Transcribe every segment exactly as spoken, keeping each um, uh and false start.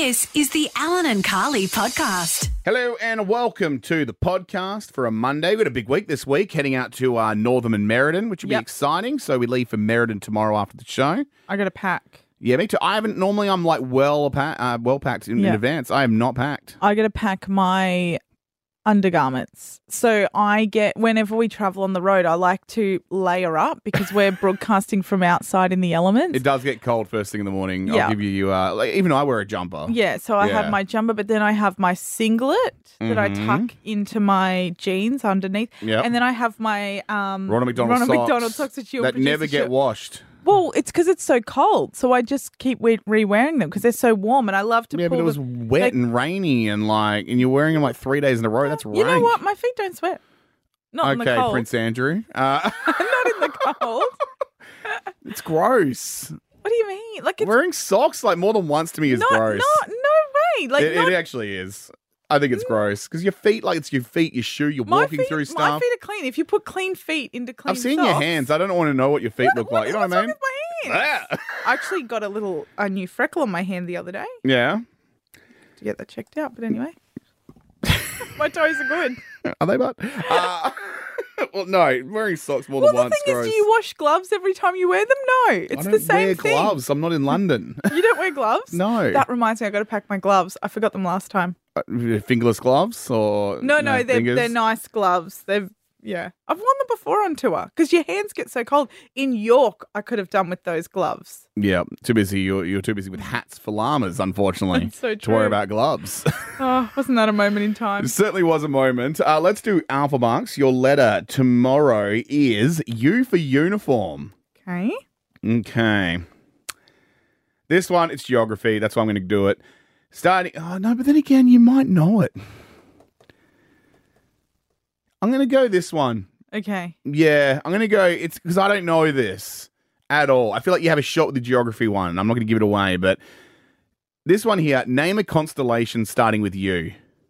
This is the Alan and Carly podcast. Hello and welcome to the podcast for a Monday. We've got a big week this week, heading out to uh, Northam and Merredin, which will Yep. be exciting. So we leave for Merredin tomorrow after the show. I got a pack. Yeah, me too. I haven't, normally I'm like well, pa- uh, well packed in, in Yeah. advance. I am not packed. I got to pack my undergarments. So I get, whenever we travel on the road, I like to layer up because we're broadcasting from outside in the elements. It does get cold first thing in the morning. Yeah. I'll give you, you uh, like, even I wear a jumper. Yeah, so I Yeah. have my jumper, but then I have my singlet that I Mhm. tuck into my jeans underneath. Yep. And then I have my um, Ronald McDonald Ronald socks. McDonald socks that, that never get washed. Well, it's because it's so cold, so I just keep re- re-wearing them because they're so warm, and I love to Yeah, pull but it was them. wet they- and rainy and like, and you're wearing them like three days in a row. That's rank. You know what? My feet don't sweat. Not in the Okay, cold. Prince Andrew. Uh, Not in the cold. it's gross. What do you mean? Like it's Wearing socks like more than once to me is not, gross. not, no way. Like it, not, it actually is. I think it's gross because your feet, like it's your feet, your shoe, you're my walking feet, through My stuff. feet are clean. If you put clean feet into clean I've seen socks, your hands. I don't want to know what your feet look like. You know what I mean? What's wrong with my hands? Ah. I actually got a little a new freckle on my hand the other day Yeah. to get that checked out. But anyway, my toes are good. Are they, bud? Uh, well, no. Wearing socks more Well, than the once. thing gross. is, do you wash gloves every time you wear them? No, it's I don't the same wear thing. gloves. I'm not in London. You don't wear gloves? No. That reminds me, I got to pack my gloves. I forgot them last time. Uh, Fingerless gloves or No, no, they're fingers? they're nice gloves. They've yeah, I've worn them before on tour because your hands get so cold. In York, I could have done with those gloves. Yeah, too busy. You're, you're too busy with hats for llamas, unfortunately, That's so to worry true. about gloves. Oh, wasn't that a moment in time? It certainly was a moment. Uh, let's do Alpha Bucks. Your letter tomorrow is U for uniform. Okay. Okay. This one, it's geography. That's why I'm going to do it. Starting. Oh, no, but then again, you might know it. I'm going to go this one. Okay. Yeah, I'm going to go. It's because I don't know this at all. I feel like you have a shot with the geography one. And I'm not going to give it away, but this one here, name a constellation starting with U.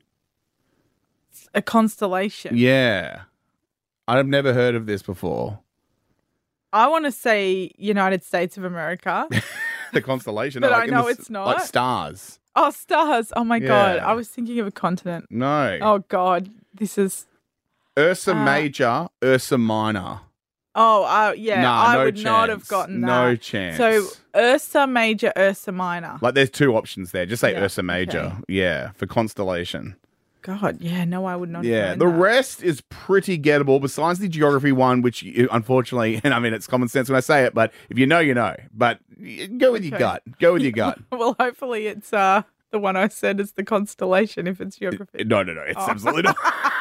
A constellation. Yeah. I've never heard of this before. I want to say United States of America. The constellation. But like I in know the s- it's not. Like stars. Oh, stars. Oh my God. Yeah. I was thinking of a continent. No. Oh God. This is Ursa Uh, Major, Ursa Minor. Oh, uh, yeah. Nah, I no would not have chance. gotten that. No chance. So Ursa Major, Ursa Minor. Like there's two options there. Just say Yeah, Ursa Major. okay. Yeah, for constellation. God, yeah, no, I would not. Yeah, have the known that. rest is pretty gettable besides the geography one, which you, unfortunately, and I mean, it's common sense when I say it, but if you know, you know. But y- go with your Okay. gut. Go with your gut. Well, hopefully it's uh the one I said is the constellation if it's geography. No, no, no. It's Oh. absolutely not.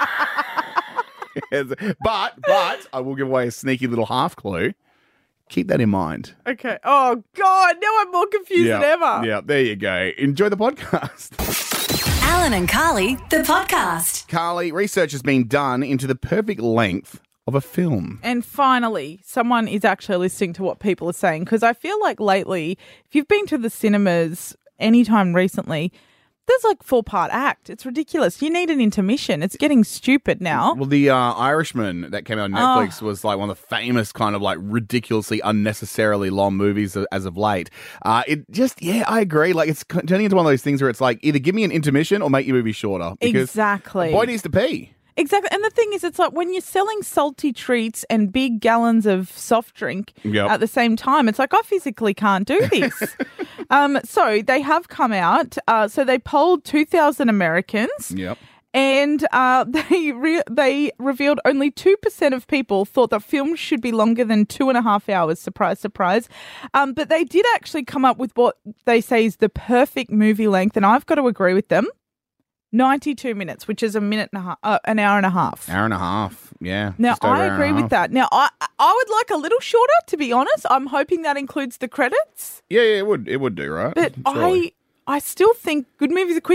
Yes, but, but, I will give away a sneaky little half clue. Keep that in mind. Okay. Oh God, now I'm more confused Yeah, than ever. yeah, there you go. Enjoy the podcast. Alan and Carly, the podcast. Carly, research has been done into the perfect length of a film. And finally, someone is actually listening to what people are saying because I feel like lately, if you've been to the cinemas anytime recently, there's like four-part act. It's ridiculous. You need an intermission. It's getting stupid now. Well, the uh, Irishman that came out on Oh. Netflix was like one of the famous kind of like ridiculously unnecessarily long movies a- as of late. Uh, it just, yeah, I agree. Like it's c- turning into one of those things where it's like either give me an intermission or make your movie shorter. Because Exactly. the boy needs to pee. Exactly. And the thing is, it's like when you're selling salty treats and big gallons of soft drink Yep. at the same time, it's like, I physically can't do this. um, so they have come out. Uh, so they polled two thousand Americans. Yep. And uh, they re- they revealed only two percent of people thought that films should be longer than two and a half hours. Surprise, surprise. Um, but they did actually come up with what they say is the perfect movie length. And I've got to agree with them. ninety-two minutes, which is a minute and a half, uh, an hour and a half. Hour and a half. Yeah. Now, just over I hour and agree a with half. that. Now, I I would like a little shorter, to be honest. I'm hoping that includes the credits. Yeah, yeah, it would. It would do, right? But Surely. I I still think good movie's a quick movie.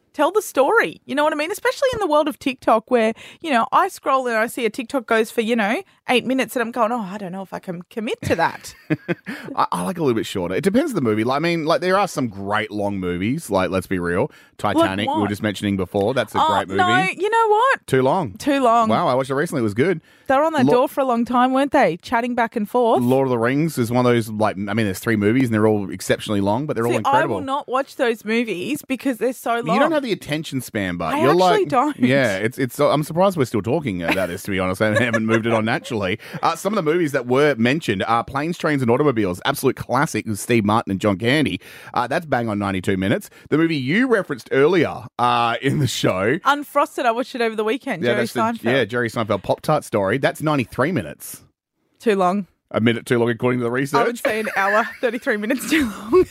Tell the story. You know what I mean? Especially in the world of TikTok where, you know, I scroll and I see a TikTok goes for, you know, eight minutes and I'm going, oh, I don't know if I can commit to that. I, I like a little bit shorter. It depends on the movie. Like, I mean, like there are some great long movies. Like, let's be real. Titanic, Like we were what? just mentioning before. That's a Oh, great movie. no, you know what? Too long. Too long. Wow, I watched it recently. It was good. They were on that Lo- door for a long time, weren't they? Chatting back and forth. Lord of the Rings is one of those, like, I mean, there's three movies and they're all exceptionally long, but they're all See, I incredible. will not watch those movies because they're so long. You don't have the attention span, but I you're actually like, don't. yeah, it's it's. I'm surprised we're still talking about this, to be honest, and haven't moved it on naturally. Uh, some of the movies that were mentioned are Planes, Trains, and Automobiles, absolute classic with Steve Martin and John Candy. Uh, that's bang on ninety-two minutes. The movie you referenced earlier uh, in the show, Unfrosted, I watched it over the weekend. yeah, Jerry that's the, Seinfeld. yeah, Jerry Seinfeld Pop Tart story. That's ninety-three minutes. Too long. A minute too long, according to the I would research. say an hour, thirty-three minutes too long.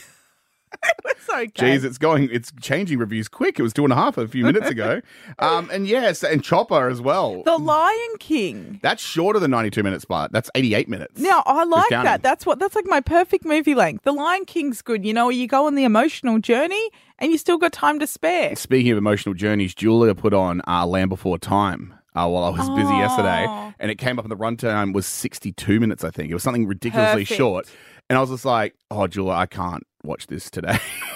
It's okay. Jeez, it's going, it's changing reviews quick. It was two and a half a few minutes ago. Um, and yes, and Chopper as well. The Lion King. That's shorter than ninety-two minutes, but that's eighty-eight minutes. Now, I like counting. that. That's what. That's like my perfect movie length. The Lion King's good. You know, you go on the emotional journey and you still got time to spare. Speaking of emotional journeys, Julia put on uh, Land Before Time uh, while I was busy Oh. yesterday, and it came up and the runtime was sixty-two minutes, I think. It was something ridiculously Perfect. short. And I was just like, oh, Julia, I can't watch this today.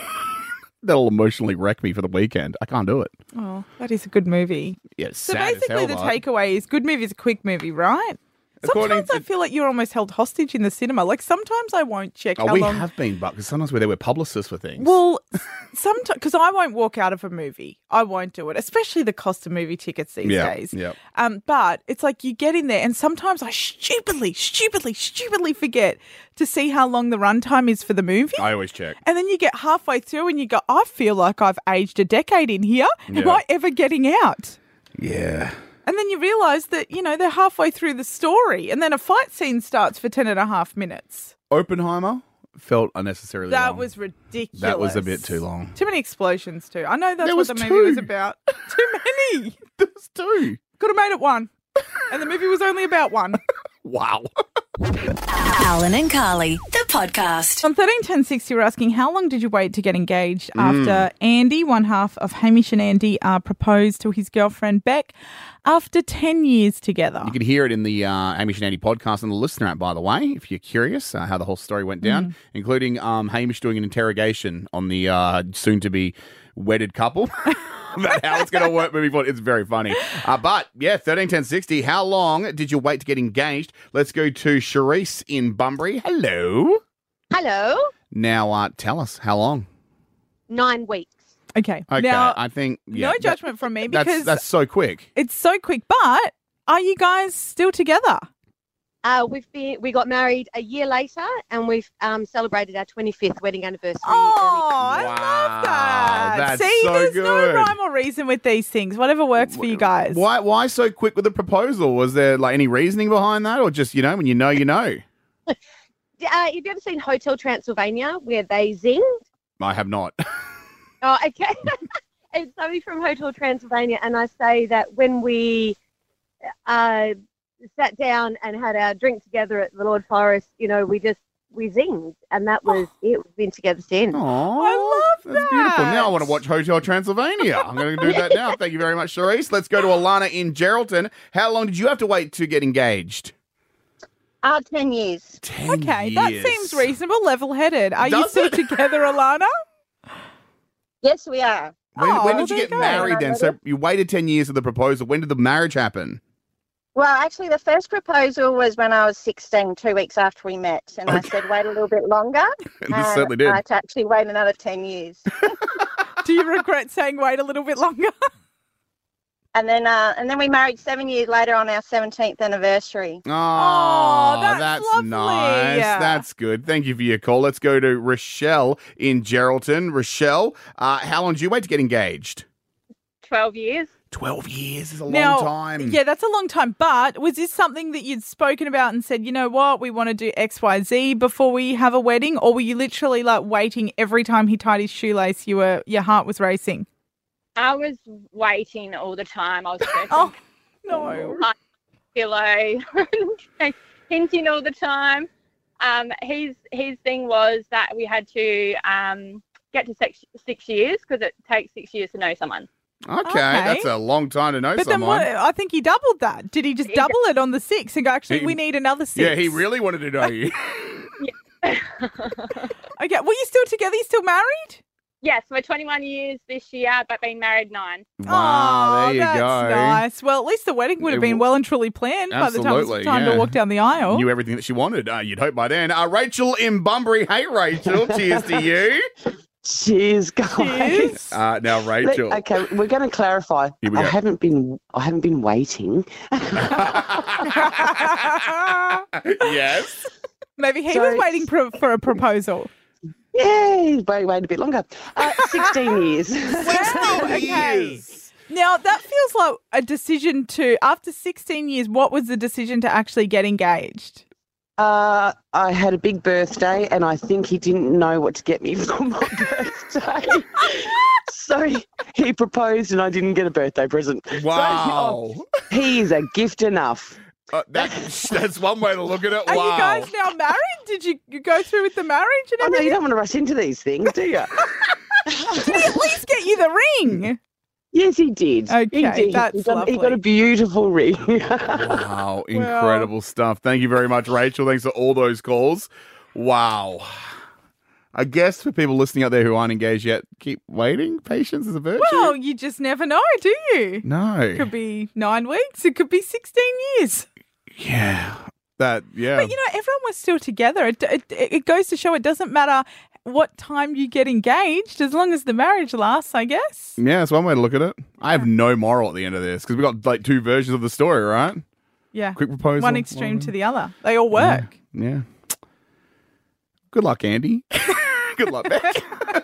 That'll emotionally wreck me for the weekend. I can't do it. Oh, that is a good movie. Yeah, it's So sad basically, as hell, the but- takeaway is good movie is a quick movie, right? According Sometimes I to- feel like you're almost held hostage in the cinema. Like sometimes I won't check Oh, how we long. have been, but because sometimes we're there, we're publicists for things. Well, sometimes because I won't walk out of a movie, I won't do it, especially the cost of movie tickets these Yeah, days. yeah. Um, but it's like you get in there, and sometimes I stupidly, stupidly, stupidly forget to see how long the runtime is for the movie. I always check. And then you get halfway through, and you go, "I feel like I've aged a decade in here. Am Yeah. I ever getting out?" Yeah. And then you realise that, you know, they're halfway through the story and then a fight scene starts for ten and a half minutes. Oppenheimer felt unnecessarily That long. was ridiculous. That was a bit too long. Too many explosions too. I know that's There what was the movie two. was about. Too many. There was two. Could have made it one. And the movie was only about one. Wow. Alan and Carly, the podcast. On thirteen ten sixty, we're asking, how long did you wait to get engaged Mm. after Andy, one half of Hamish and Andy, uh, proposed to his girlfriend Beck after ten years together? You can hear it in the uh, Hamish and Andy podcast on the listener app, by the way, if you're curious uh, how the whole story went down, Mm. including um, Hamish doing an interrogation on the uh, soon-to-be wedded couple about how it's going to work moving forward. It's very funny. Uh, but, yeah, thirteen ten sixty, how long did you wait to get engaged? Let's go to Charisse in Bunbury. Hello. Hello. Now, uh, tell us, how long? Nine weeks. Okay. Okay, Now, I think... Yeah, no that- judgment from me that's, because that's so quick. it's so quick. But are you guys still together? Uh, we've been we got married a year later, and we've um, celebrated our twenty-fifth wedding anniversary. Oh, I Wow, love that. that's See, so there's no good. rhyme or reason with these things. Whatever works for you guys. Why Why so quick with the proposal? Was there like any reasoning behind that, or just, you know, when you know, you know? Uh, have you ever seen Hotel Transylvania, where they zing? I have not. Oh, okay. It's somebody from Hotel Transylvania, and I say that when we uh, sat down and had our drink together at the Lord Forest, you know, we just we zinged, and that was it. We've been together since. Aww, I love that's beautiful. that. Now I want to watch Hotel Transylvania. I'm going to do that now. Thank you very much, Charisse. Let's go to Alana in Geraldton. How long did you have to wait to get engaged? Uh, ten years. Ten Okay, that years. seems reasonable, level-headed. Are you Does still it? together, Alana? Yes, we are. When, Oh, when did you there get you go. married then? So you waited ten years for the proposal. When did the marriage happen? Well, actually, the first proposal was when I was sixteen, two weeks after we met. And I Okay. said, wait a little bit longer. And this certainly did. I had to actually wait another ten years. Do you regret saying wait a little bit longer? and then uh, and then we married seven years later on our seventeenth anniversary. Oh, that's that's lovely. nice. That's good. Thank you for your call. Let's go to Rochelle in Geraldton. Rochelle, uh, how long did you wait to get engaged? Twelve years. Twelve years is a Now, long time. Yeah, that's a long time. But was this something that you'd spoken about and said, you know what, we want to do X, Y, Z before we have a wedding? Or were you literally like waiting every time he tied his shoelace, you were your heart was racing? I was waiting all the time. I was pressing Oh, no. my pillow, hinting all the time. Um, his his thing was that we had to um, get to six, six years because it takes six years to know someone. Okay, Okay. that's a long time to know But then someone. what, I think he doubled that. Did he just He double it on the six and go, actually, He- we need another six? Yeah, he really wanted to know you. Okay, were you still together? You still married? Yes, we're twenty-one years this year, but been married nine. Wow, oh, there you that's go. nice. Well, at least the wedding would have It been w- well and truly planned by the time it Absolutely, was time yeah. to walk down the aisle. Knew everything that she wanted. Uh, you'd hope by then. Uh, Rachel in Bunbury. Hey, Rachel. Cheers to you. Cheers, guys. Cheers. Uh, now, Let- Rachel. okay, we're going to clarify. Here we I go. haven't been. I haven't been waiting. Yes. Maybe he So- was waiting for, for a proposal. Yay! Wait, wait a bit longer. Uh, Sixteen years. Wow, okay. Years. Now, that feels like a decision to, after sixteen years, what was the decision to actually get engaged? Uh, I had a big birthday, and I think he didn't know what to get me for my birthday. So he, he proposed, and I didn't get a birthday present. Wow. So, oh, he is a gift enough. Uh, that's, that's one way to look at it. Are wow. you guys now married? Did you, you go through with the marriage and Oh no, everything? you don't want to rush into these things, do you? Did he at least get you the ring? Yes, he did. Okay, he did. that's he got, He got lovely. a beautiful ring. Wow, incredible stuff. Thank you very much, Rachel. Thanks for all those calls. Wow. I guess for people listening out there who aren't engaged yet, keep waiting. Patience is a virtue. Well, you just never know, do you? no. It could be nine weeks. It could be sixteen years. Yeah. That, yeah. But, you know, everyone was still together. It, it, it goes to show it doesn't matter what time you get engaged as long as the marriage lasts, I guess. yeah, that's one way to look at it. I have no moral at the end of this because we've got like two versions of the story, right? Yeah. Quick proposal. One extreme to the other. They all work. Yeah. Good luck, Andy. Good luck, Beck.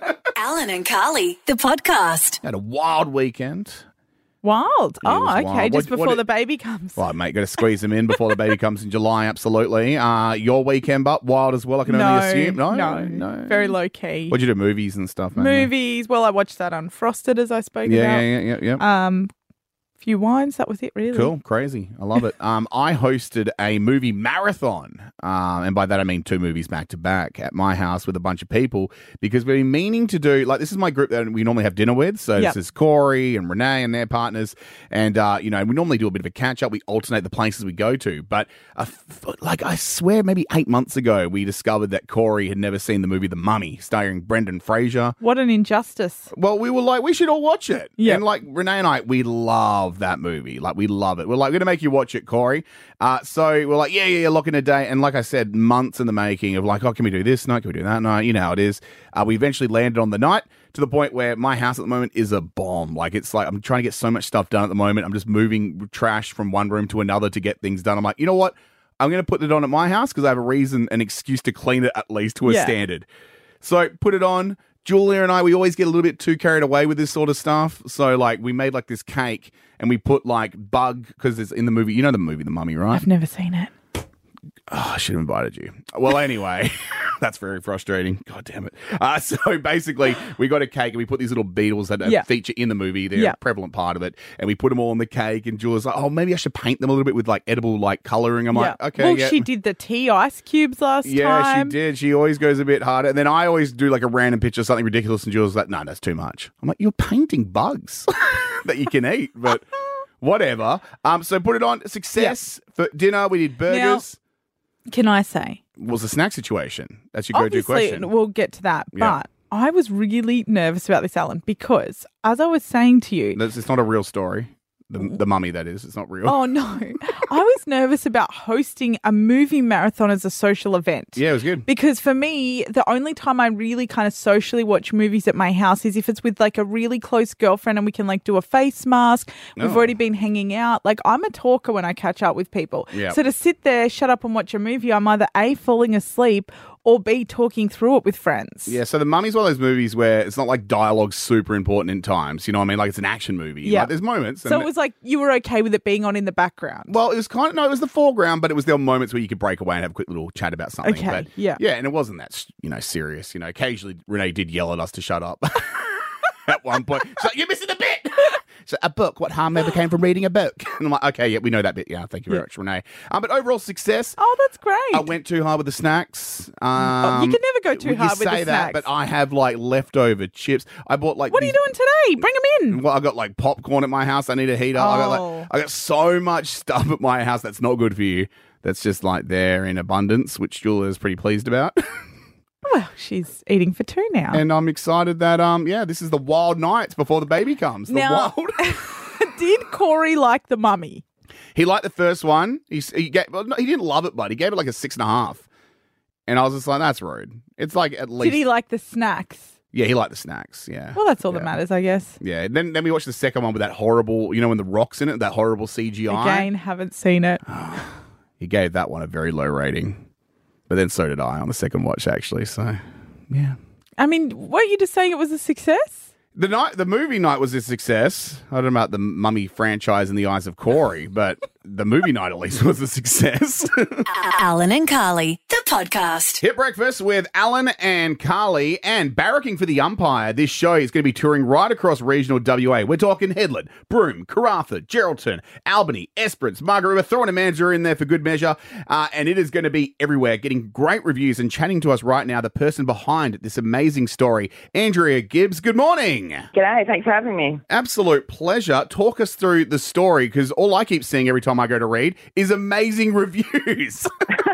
Alan and Carly, the podcast. Had a wild weekend. Wild. Yeah, it oh, was okay. wild. Just What- before what- the baby comes. Right, mate, got to squeeze them in before the baby comes in July, absolutely. Uh, your weekend, but wild as well, I can no, only assume. No, no, no. Very low key. What'd you do, movies and stuff, man? Movies. Well, I watched that Unfrosted as I spoke Yeah, about. yeah, yeah, yeah, yeah. Um, few wines. That was it, really. Cool, crazy. I love it. Um, I hosted a movie marathon, um, and by that I mean two movies back to back at my house with a bunch of people because we've been meaning to do, like, this is my group that we normally have dinner with. So Yep. this is Corey and Renee and their partners, and uh, you know, we normally do a bit of a catch up. We alternate the places we go to, but uh, f- like I swear, maybe eight months ago, we discovered that Corey had never seen the movie The Mummy, starring Brendan Fraser. What an injustice. Well, we were like, we should all watch it. Yeah. And like Renee and I, we love that movie. Like, we love it. We're like, we're going to make you watch it, Corey. Uh, so we're like, yeah, yeah, yeah, lock in a day. And like I said, months in the making of like, oh, can we do this night? Can we do that night? You know how it is. Uh, we eventually landed on the night to the point where my house at the moment is a bomb. Like, it's like, I'm trying to get so much stuff done at the moment. I'm just moving trash from one room to another to get things done. I'm like, you know what? I'm going to put it on at my house because I have a reason, an excuse to clean it at least to a Yeah. standard. So put it on. Julia and I, we always get a little bit too carried away with this sort of stuff. So, like, we made, like, this cake and we put, like, bug, because it's in the movie. You know the movie, The Mummy, right? I've never seen it. Oh, I should have invited you. Well, anyway, that's very frustrating. God damn it. Uh, so basically, we got a cake and we put these little beetles that uh, Yeah. feature in the movie. They're Yeah. a prevalent part of it. And we put them all on the cake. And Julia's like, oh, maybe I should paint them a little bit with like edible like coloring. I'm like, okay, Well, yeah. she did the tea ice cubes last Yeah, time. she did. She always goes a bit harder. And then I always do like a random picture of something ridiculous. And Jules like, no, that's too much. I'm like, you're painting bugs that you can eat, but whatever. Um, So put it on. Success for dinner. We did burgers. Can I say? Was a snack situation. That's your go-to Obviously, question. we'll get to that. Yeah. But I was really nervous about this, Alan, because as I was saying to you, That's- It's not a real story. The, the mummy, that is. It's not real. oh no, I was nervous about hosting a movie marathon as a social event. Yeah, it was good. Because for me, the only time I really kind of socially watch movies at my house is if it's with like a really close girlfriend and we can like do a face mask. We've Oh. already been hanging out. Like, I'm a talker when I catch up with people. Yeah. So to sit there, shut up and watch a movie, I'm either A, falling asleep or B, talking through it with friends. Yeah, so The Mummy's one of those movies where it's not like dialogue's super important in times. You know what I mean? Like, it's an action movie. Yeah. Like, there's moments. So and it was like you were okay with it being on in the background. Well, it was kind of, no, it was the foreground, but it was there were moments where you could break away and have a quick little chat about something. Okay, but, yeah. Yeah, and it wasn't that, you know, serious. You know, occasionally Renee did yell at us to shut up at one point. She's like, you're missing the bit. So, a book, what harm ever came from reading a book? And I'm like, okay, yeah, we know that bit. Yeah, thank you very much, Renee. Um, but overall success. Oh, that's great. I went too hard with the snacks. Um, Oh, you can never go too you hard with say the that, snacks. but I have like leftover chips. I bought like. What are these- you doing today? Bring them in. Well, I got like popcorn at my house. I need a heater. I got Oh. like I got so much stuff at my house that's not good for you. That's just like there in abundance, which Julia is pretty pleased about. Well, she's eating for two now. And I'm excited that um yeah, this is the wild nights before the baby comes. The Now- wild. Did Corey like the mummy? He liked the first one. He he gave, well, no, he didn't love it, but he gave it like a six and a half. And I was just like, that's rude. It's like at least Did he like the snacks? yeah, he liked the snacks. Yeah. Well, that's all Yeah. that matters, I guess. Yeah. Then then we watched the second one with that horrible, you know, when the rocks in it, that horrible C G I. Again, haven't seen it. He gave that one a very low rating. But then so did I on the second watch, actually. So, yeah. I mean, weren't you just saying it was a success? The night, the movie night was a success. I don't know about the Mummy franchise in the eyes of Corey, but the movie night at least was a success. Alan and Carly, the podcast. Hit Breakfast with Alan and Carly, and barracking for the umpire. This show is going to be touring right across regional W A. We're talking Headland, Broome, Karratha, Geraldton, Albany, Esperance, Margaret. We're throwing a Mandurah in there for good measure, uh, and it is going to be everywhere. Getting great reviews and chatting to us right now, the person behind this amazing story, Andrea Gibbs. Good morning. G'day, thanks for having me. Absolute pleasure. Talk us through the story, because all I keep seeing every time I go to read is amazing reviews.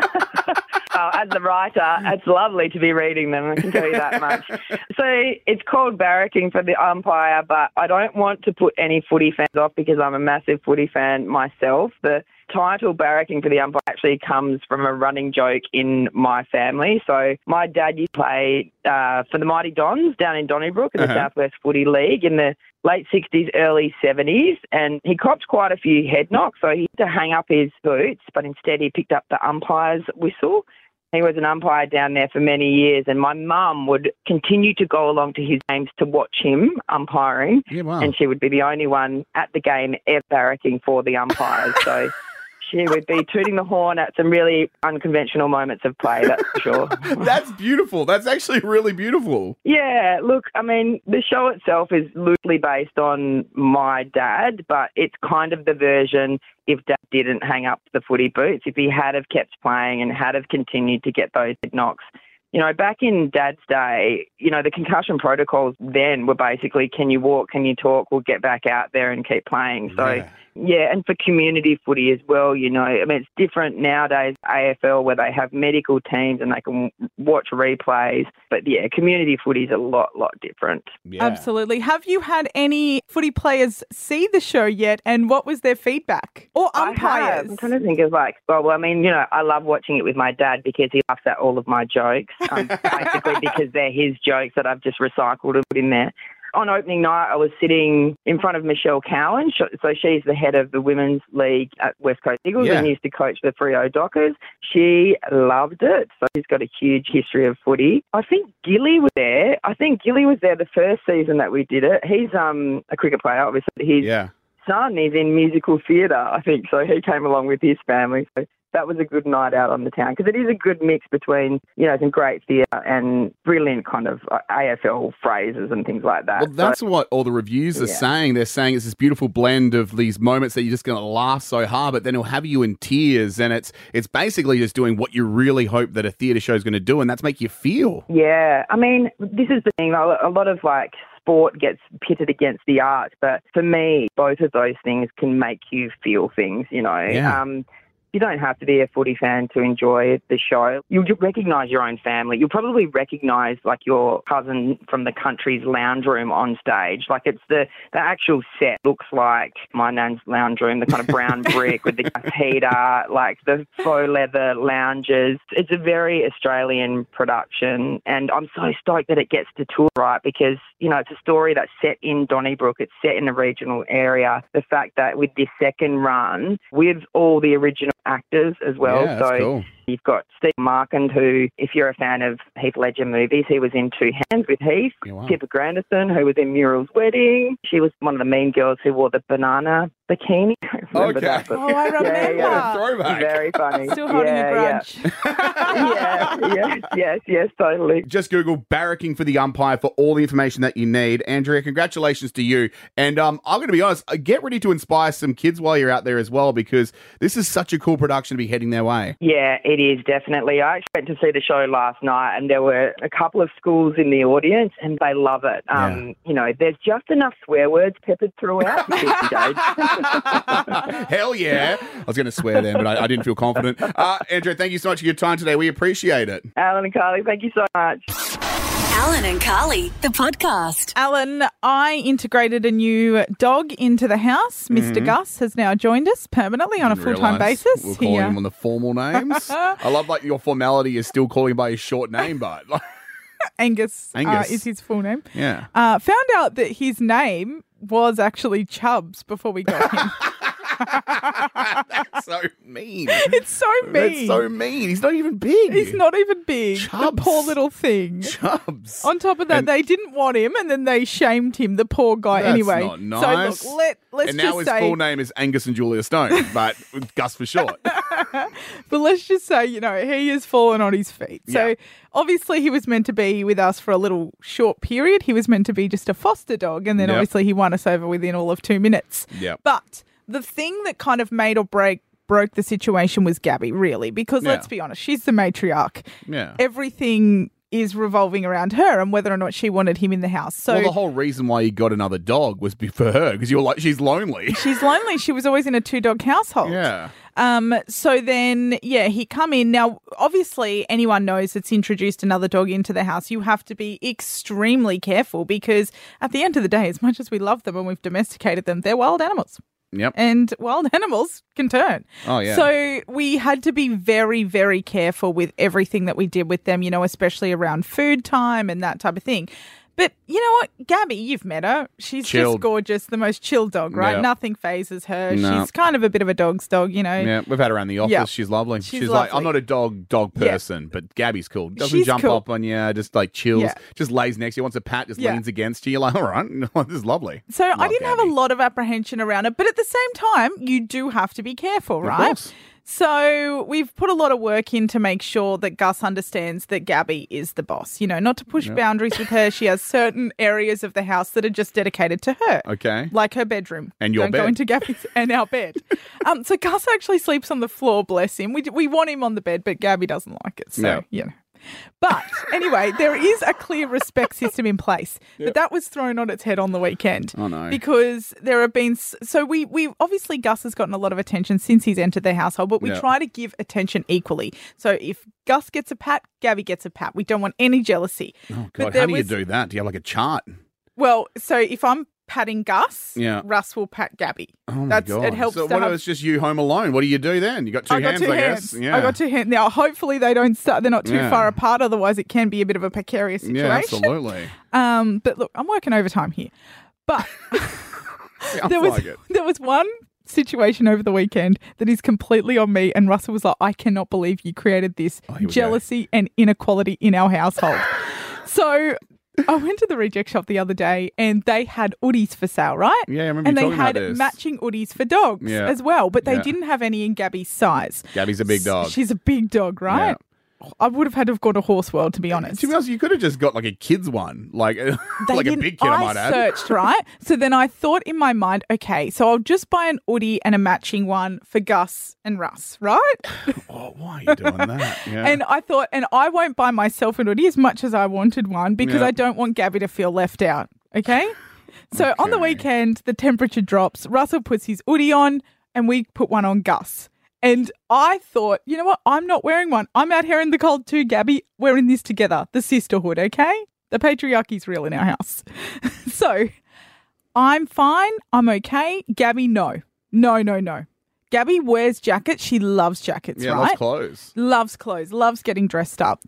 Oh, as a writer, it's lovely to be reading them, I can tell you that much. So it's called Barracking for the Umpire, but I don't want to put any footy fans off because I'm a massive footy fan myself. The title Barracking for the Umpire actually comes from a running joke in my family. So my dad used to play uh, for the Mighty Dons down in Donnybrook in the Uh-huh. Southwest Footy League in the late sixties, early seventies, and he copped quite a few head knocks, so he had to hang up his boots, but instead he picked up the umpire's whistle. He was an umpire down there for many years, and my mum would continue to go along to his games to watch him umpiring, Yeah, wow. and she would be the only one at the game ever barracking for the umpires. So she would be tooting the horn at some really unconventional moments of play, that's for sure. That's beautiful. That's actually really beautiful. Yeah, look, I mean, the show itself is loosely based on my dad, but it's kind of the version if Dad didn't hang up the footy boots, if he had have kept playing and had have continued to get those knocks. You know, back in Dad's day, you know, the concussion protocols then were basically, can you walk, can you talk, we'll get back out there and keep playing. So, Yeah. yeah, and for community footy as well, you know, I mean, it's different nowadays, A F L, where they have medical teams and they can watch replays. But, yeah, community footy is a lot, lot different. Yeah. Absolutely. Have you had any footy players see the show yet, and what was their feedback? Or I have. umpires? I'm trying to think of like, well, well, I mean, you know, I love watching it with my dad because he laughs at all of my jokes, um, basically because they're his jokes that I've just recycled and put in there. On opening night, I was sitting in front of Michelle Cowan. Sh- So she's the head of the Women's League at West Coast Eagles Yeah. and used to coach the Freo Dockers. She loved it. So she's got a huge history of footy. I think Gilly was there. I think Gilly was there the first season that we did it. He's um, a cricket player, obviously. His Yeah. son is in musical theatre, I think. So he came along with his family. So that was a good night out on the town because it is a good mix between, you know, some great theatre and brilliant kind of uh, A F L phrases and things like that. Well, that's what all the reviews are Yeah. saying. They're saying it's this beautiful blend of these moments that you're just going to laugh so hard, but then it'll have you in tears, and it's it's basically just doing what you really hope that a theatre show is going to do, and that's make you feel. Yeah, I mean, this is the thing. A a lot of like sport gets pitted against the arts, but for me, both of those things can make you feel things. You know, Yeah. um, you don't have to be a footy fan to enjoy the show. You'll recognise your own family. You'll probably recognise like your cousin from the country's lounge room on stage. Like it's the, the actual set looks like my nan's lounge room, the kind of brown brick with the gas heater, like the faux leather lounges. It's a very Australian production, and I'm so stoked that it gets to tour, right? Because, you know, it's a story that's set in Donnybrook. It's set in a regional area. The fact that with this second run, with all the original actors as well. Yeah, that's so cool. You've got Steve Markand, who, if you're a fan of Heath Ledger movies, he was in Two Hands with Heath. Yeah, wow. Pippa Grandison, who was in Muriel's Wedding. She was one of the mean girls who wore the banana bikini. I remember Okay. that, but- Oh, I remember. Yeah, yeah. Throwback. Very funny. Still holding yeah, a grudge. Yeah. yeah, yes, yes, yes, totally. Just Google barracking for the umpire for all the information that you need. Andrea, congratulations to you. And um, I'm going to be honest, uh, get ready to inspire some kids while you're out there as well, because this is such a cool production to be heading their way. Yeah, it is, definitely. I actually went to see the show last night, and there were a couple of schools in the audience, and they love it. Um, Yeah. You know, there's just enough swear words peppered throughout to keep engaged. Hell yeah. I was going to swear then, but I, I didn't feel confident. Uh, Andrea, thank you so much for your time today. We appreciate it. Alan and Carly, thank you so much. Alan and Carly, the podcast. Alan, I integrated a new dog into the house. Mister Gus has now joined us permanently on a Didn't full-time realise basis. We're calling He, uh, him on the formal names. I love like your formality is still calling him by his short name, but like, Angus, Angus. Uh, is his full name. yeah. Uh, found out that his name was actually Chubbs before we got him. That's so mean. It's so mean. That's so mean. He's not even big. He's not even big. The Chubbs. poor little thing. Chubbs. On top of that, And- they didn't want him, and then they shamed him, the poor guy. That's anyway, not nice. so look, let let's and now just his say, full name is Angus and Julia Stone, but with Gus for short. but let's just say, you know, he has fallen on his feet. So Yeah. obviously, he was meant to be with us for a little short period. He was meant to be just a foster dog, and then Yep. obviously he won us over within all of two minutes. Yep. But the thing that kind of made or break broke the situation was Gabby, really, because Yeah. let's be honest, she's the matriarch. Yeah. Everything is revolving around her and whether or not she wanted him in the house. So well, the whole reason why you got another dog was be- for her, because you were like, she's lonely. she's lonely. She was always in a two-dog household. Yeah. Um. So then, yeah, he come in. Now, obviously, anyone knows that's introduced another dog into the house, you have to be extremely careful, because at the end of the day, as much as we love them and we've domesticated them, they're wild animals. Yep. And wild animals can turn. Oh, yeah. So we had to be very, very careful with everything that we did with them, you know, especially around food time and that type of thing. But you know what? Gabby, you've met her. She's Chilled. just gorgeous, the most chill dog, right? Yeah. Nothing phases her. No. She's kind of a bit of a dog's dog, you know. Yeah, we've had her around the office. Yeah. She's lovely. She's She's, like, lovely. I'm not a dog dog Yeah. person, but Gabby's cool. Doesn't She's jump cool. up on you, just like chills, Yeah. just lays next to you, wants a pat, just Yeah. leans against you. You're like, all right, this is lovely. So I Love didn't have Gabby. a lot of apprehension around it, but at the same time, you do have to be careful, Of right? course. So we've put a lot of work in to make sure that Gus understands that Gabby is the boss. You know, not to push boundaries with her. She has certain areas of the house that are just dedicated to her. Okay. Like her bedroom. And your Don't go bed. into Gabby's and our bed. Um, so Gus actually sleeps on the floor, bless him. We, we want him on the bed, but Gabby doesn't like it. So, Yeah. you know. But anyway, there is a clear respect system in place. But that was thrown on its head on the weekend. Oh, no. Because there have been, s- so we, we obviously Gus has gotten a lot of attention since he's entered the household, but we Yeah. try to give attention equally. So if Gus gets a pat, Gabby gets a pat. We don't want any jealousy. Oh, But God. there How do you was- do that? Do you have like a chart? Well, so if I'm patting Gus, Yeah. Russ will pat Gabby. Oh, my That's God. It helps So to what have- if it's just you home alone? What do you do then? You got two I got hands, two I hands. guess. Yeah. I got two hands. Now, hopefully they don't start. They're not too Yeah. far apart. Otherwise, it can be a bit of a precarious situation. Yeah, absolutely. Um, but look, I'm working overtime here. But Sounds there was like it. there was one situation over the weekend that is completely on me, and Russell was like, "I cannot believe you created this Oh, here we go. jealousy and inequality in our household." So I went to the reject shop the other day, and they had hoodies for sale, right? Yeah, I remember And you they talking about had this. matching hoodies for dogs Yeah. as well, but they Yeah. didn't have any in Gabby's size. Gabby's a big dog. She's a big dog, right? I would have had to have gone to Horse World, to be honest. To be honest, you could have just got like a kid's one, like They like a didn't- big kid. I, might add. searched, right? So then I thought in my mind, okay, so I'll just buy an hoodie and a matching one for Gus and Russ, right? Oh, why are you doing that? Yeah. And I thought, and I won't buy myself an hoodie as much as I wanted one because Yeah. I don't want Gabby to feel left out, okay? So on the Okay. weekend, the temperature drops. Russell puts his hoodie on and we put one on Gus. And I thought, you know what? I'm not wearing one. I'm out here in the cold too, Gabby. We're in this together. The sisterhood, okay? The patriarchy's real in our house. So I'm fine. I'm okay. Gabby, no. No, no, no. Gabby wears jackets. She loves jackets, yeah, right? loves clothes. Loves clothes, loves getting dressed up.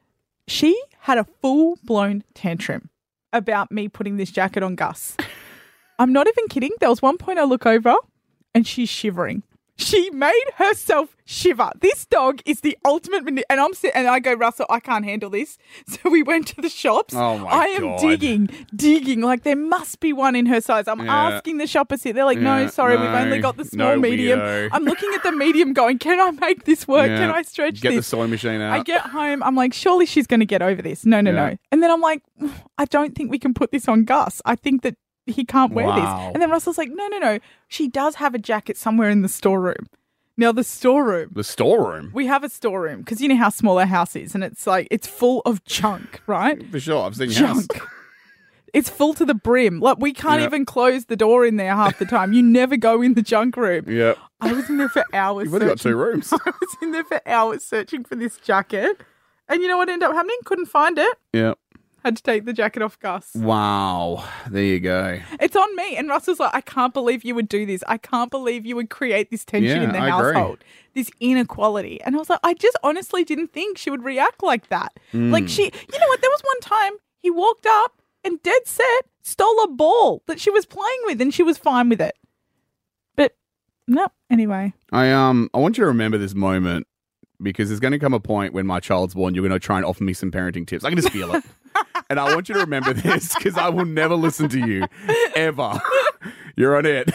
She had a full-blown tantrum about me putting this jacket on Gus. I'm not even kidding. There was one point I look over and she's shivering. She made herself shiver. This dog is the ultimate mani- and I'm sit- and I go, Russell, I can't handle this. So we went to the shops. Oh my I am God. digging, digging. Like there must be one in her size. I'm Yeah. asking the shoppers here. They're like, no, Yeah, sorry, we've no, only got the small no, medium. weirdo. I'm looking at the medium going, can I make this work? Yeah. Can I stretch Get this? the sewing machine out. I get home. I'm like, surely she's going to get over this. No, no, Yeah. no. And then I'm like, I don't think we can put this on Gus. I think that he can't wear Wow. this. And then Russell's like, no, no, no. She does have a jacket somewhere in the storeroom. Now, the storeroom. The storeroom. We have a storeroom because you know how small our house is and it's like, it's full of junk, right? For sure. I've seen your house. Junk. It's full to the brim. Like, we can't Yeah. even close the door in there half the time. You never go in the junk room. Yep. I was in there for hours. You've only got searching- two rooms. I was in there for hours searching for this jacket. And you know what ended up happening? Couldn't find it. Yep. Had to take the jacket off Gus. Wow. There you go. It's on me. And Russell's like, I can't believe you would do this. I can't believe you would create this tension Yeah, in the I agree. household, this inequality. And I was like, I just honestly didn't think she would react like that. Mm. Like she, you know what? There was one time he walked up and dead set stole a ball that she was playing with and she was fine with it. But no, anyway. I um I want you to remember this moment because there's going to come a point when my child's born, you're going to try and offer me some parenting tips. I can just feel it. And I want you to remember this because I will never listen to you, ever. You're on it.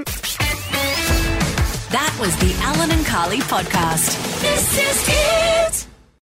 That was the Alan and Carly podcast. This is it.